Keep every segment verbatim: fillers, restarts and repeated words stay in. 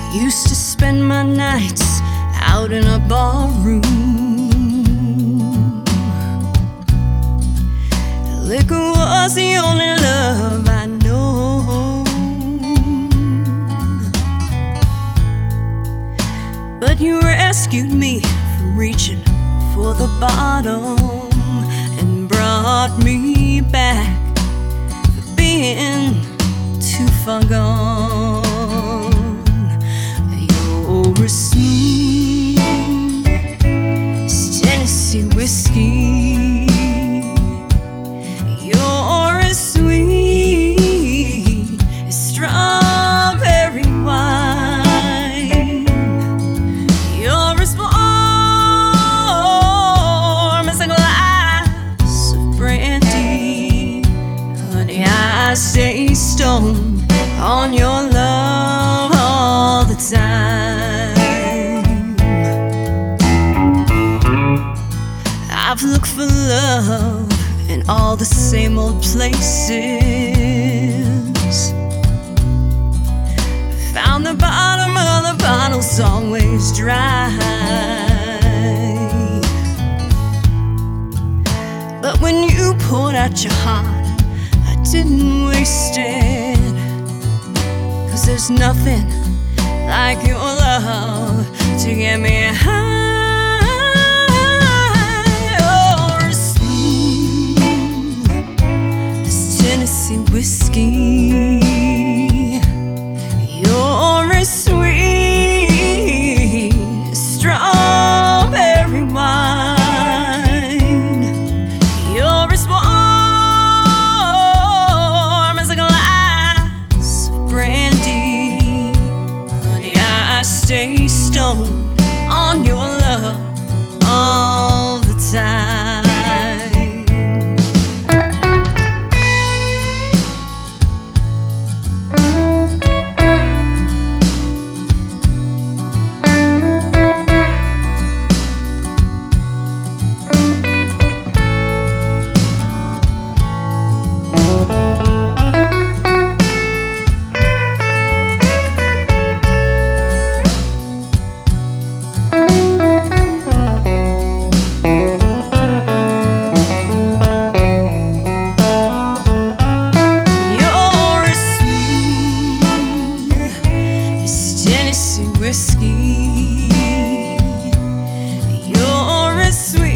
Used to spend my nights out in a bar room. Liquor was the only love I know. But you rescued me from reaching for the bottom and brought me back for being too far gone. You're as smooth as Tennessee whiskey. You're as sweet as strawberry wine. You're as warm as a glass of brandy. Honey, I stay stoned on your love all the time. I've looked for love in all the same old places. Found the bottom of the bottle's always dry. But when you poured out your heart, I didn't waste it. 'Cause there's nothing like your love to get me high. Tennessee whiskey. You're as sweet as strawberry wine. You're as warm as a glass of brandy. Honey, I stay stoned on your love all the time. Whiskey. You're as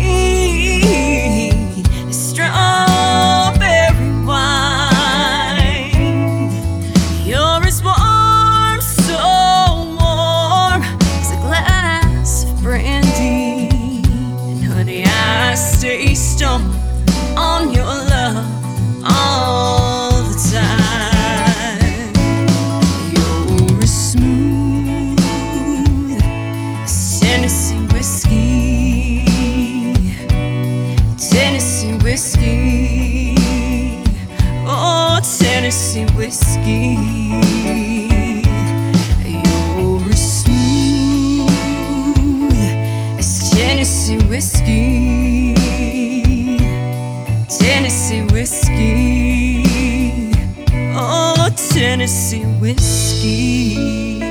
sweet as strawberry wine. You're as warm, so warm as a glass of brandy. And honey, I stay stoned on your love all the time. Tennessee whiskey, Tennessee whiskey, oh Tennessee whiskey. You're as smooth as Tennessee whiskey, Tennessee whiskey, oh Tennessee whiskey.